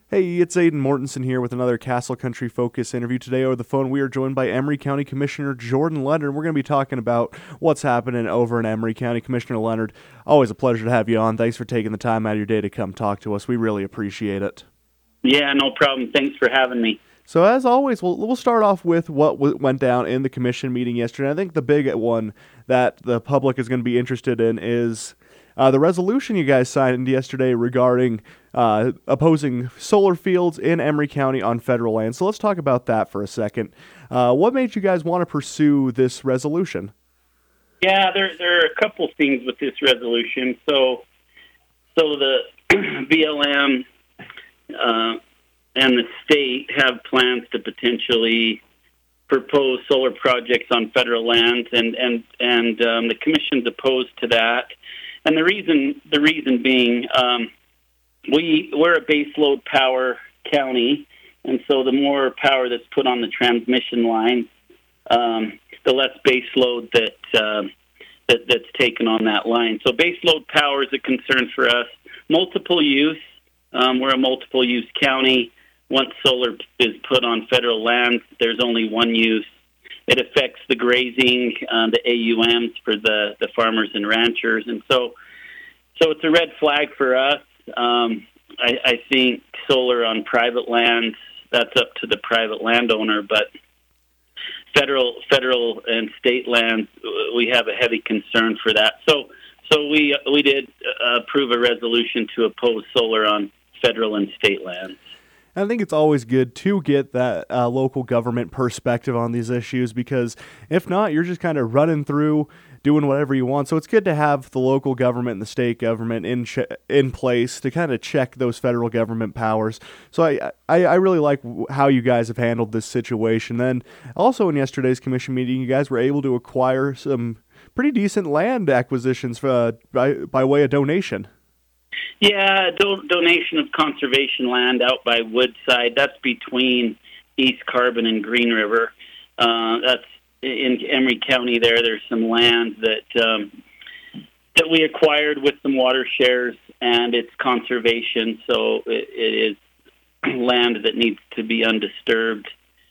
Hey, it's Aiden Mortensen here with another Castle Country Focus interview. Today over the phone, we are joined by Emery County Commissioner Jordan Leonard. We're going to be talking about what's happening over in Emery County. Commissioner Leonard, always a pleasure to have you on. Thanks for taking the time out of your day to come talk to us. We really appreciate it. Yeah, no problem. Thanks for having me. So as always, we'll start off with what went down in the commission meeting yesterday. I think the big one that the public is going to be interested in is the resolution you guys signed yesterday regarding opposing solar fields in Emery County on federal land. So let's talk about that for a second. What made you guys want to pursue this resolution? Yeah, there are a couple things with this resolution. So the BLM and the state have plans to potentially propose solar projects on federal lands, and the commission's opposed to that. And the reason being, we're a baseload power county, and so the more power that's put on the transmission line, the less baseload that's taken on that line. So baseload power is a concern for us. Multiple use, we're a multiple use county. Once solar is put on federal lands, there's only one use. It affects the grazing, the AUMs for the farmers and ranchers, and so it's a red flag for us. I think solar on private lands, that's up to the private landowner, but federal and state lands, we have a heavy concern for that. So we did approve a resolution to oppose solar on federal and state lands. I think it's always good to get that local government perspective on these issues, because if not, you're just kind of running through doing whatever you want. So it's good to have the local government and the state government in place to kind of check those federal government powers. So I really like how you guys have handled this situation. Then also in yesterday's commission meeting, you guys were able to acquire some pretty decent land acquisitions by way of donation. Yeah, donation of conservation land out by Woodside. That's between East Carbon and Green River. That's in Emery County. There's some land that we acquired with some water shares, and it's conservation, so it is land that needs to be undisturbed.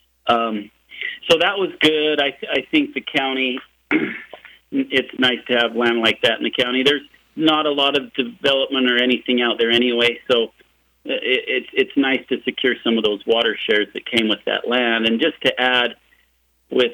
So that was good. I think the county, it's nice to have land like that in the county. There's not a lot of development or anything out there anyway, so it's nice to secure some of those water shares that came with that land. And just to add with,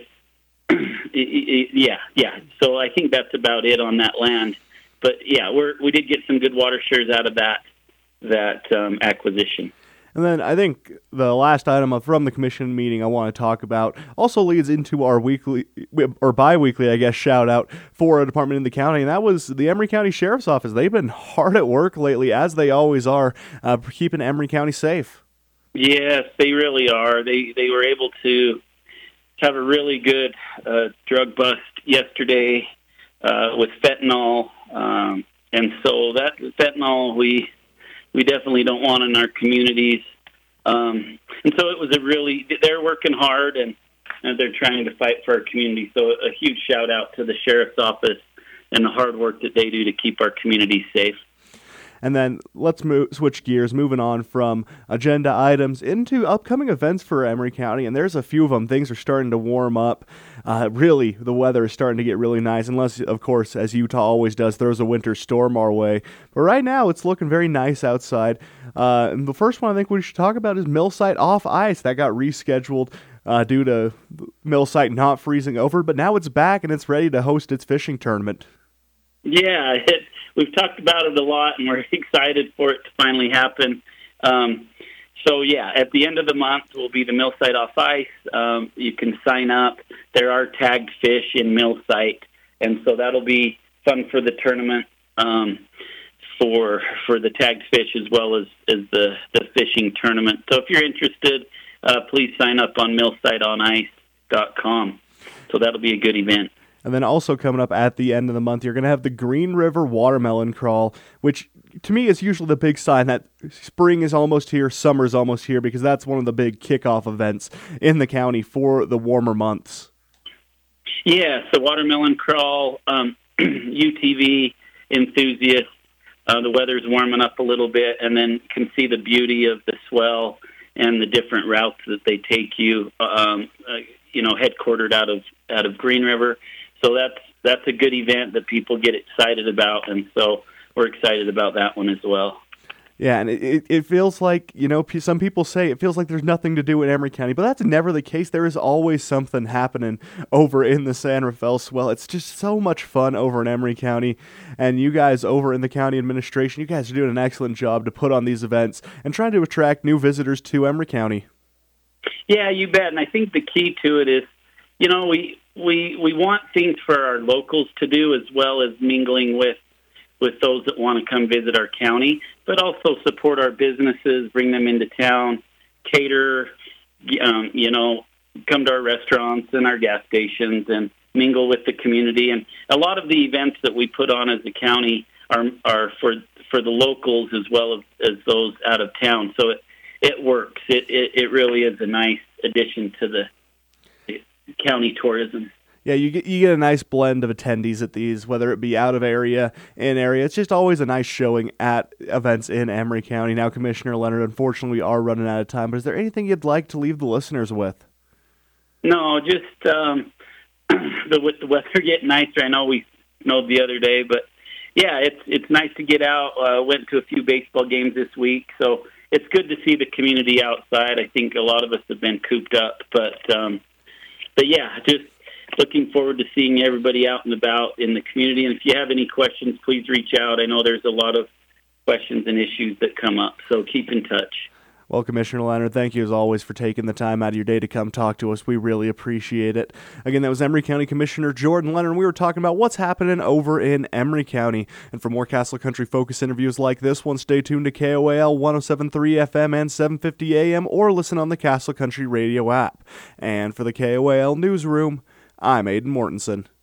yeah. So I think that's about it on that land. But yeah, we did get some good water shares out of that acquisition. And then I think the last item from the commission meeting I want to talk about also leads into our weekly or bi-weekly, I guess, shout out for a department in the county, and that was the Emery County Sheriff's Office. They've been hard at work lately, as they always are, keeping Emery County safe. Yes, they really are. They were able to have a really good drug bust yesterday with fentanyl, and so that fentanyl we definitely don't want in our communities. And so it was they're working hard and they're trying to fight for our community. So a huge shout out to the Sheriff's Office and the hard work that they do to keep our communities safe. And then let's switch gears, moving on from agenda items into upcoming events for Emery County. And there's a few of them. Things are starting to warm up. Really, the weather is starting to get really nice, unless, of course, as Utah always does, throws a winter storm our way. But right now, it's looking very nice outside. And the first one I think we should talk about is Millsite Off Ice. That got rescheduled due to Millsite not freezing over. But now it's back, and it's ready to host its fishing tournament. Yeah, we've talked about it a lot, and we're excited for it to finally happen. So, yeah, at the end of the month will be the Millsite Off Ice. You can sign up. There are tagged fish in Millsite, and so that'll be fun for the tournament for the tagged fish as well as the fishing tournament. So if you're interested, please sign up on millsiteonice.com. So that'll be a good event. And then also coming up at the end of the month, you're going to have the Green River Watermelon Crawl, which to me is usually the big sign that spring is almost here, summer is almost here, because that's one of the big kickoff events in the county for the warmer months. Yes, the Watermelon Crawl, UTV enthusiasts the weather's warming up a little bit, and then can see the beauty of the swell and the different routes that they take you. Headquartered out of Green River, so that's a good event that people get excited about, and so we're excited about that one as well. Yeah, and it feels like, some people say it feels like there's nothing to do in Emery County, but that's never the case. There is always something happening over in the San Rafael Swell. It's just so much fun over in Emery County, and you guys over in the county administration, you guys are doing an excellent job to put on these events and trying to attract new visitors to Emery County. Yeah, you bet, and I think the key to it is, we want things for our locals to do as well as mingling with those that want to come visit our county, but also support our businesses, bring them into town, cater, come to our restaurants and our gas stations and mingle with the community. And a lot of the events that we put on as a county are for the locals as well as those out of town. So it works. It really is a nice addition to the county tourism. Yeah, you get a nice blend of attendees at these, whether it be out of area, in area. It's just always a nice showing at events in Emery County. Now, Commissioner Leonard, unfortunately, we are running out of time, but is there anything you'd like to leave the listeners with? No, just with the weather getting nicer. I know we snowed the other day, but yeah, it's nice to get out. Went to a few baseball games this week, so it's good to see the community outside. I think a lot of us have been cooped up, but yeah, just looking forward to seeing everybody out and about in the community. And if you have any questions, please reach out. I know there's a lot of questions and issues that come up, so keep in touch. Well, Commissioner Leonard, thank you as always for taking the time out of your day to come talk to us. We really appreciate it. Again, that was Emery County Commissioner Jordan Leonard, and we were talking about what's happening over in Emery County. And for more Castle Country Focus interviews like this one, stay tuned to KOAL 107.3 FM and 750 AM, or listen on the Castle Country Radio app. And for the KOAL Newsroom, I'm Aidan Mortensen.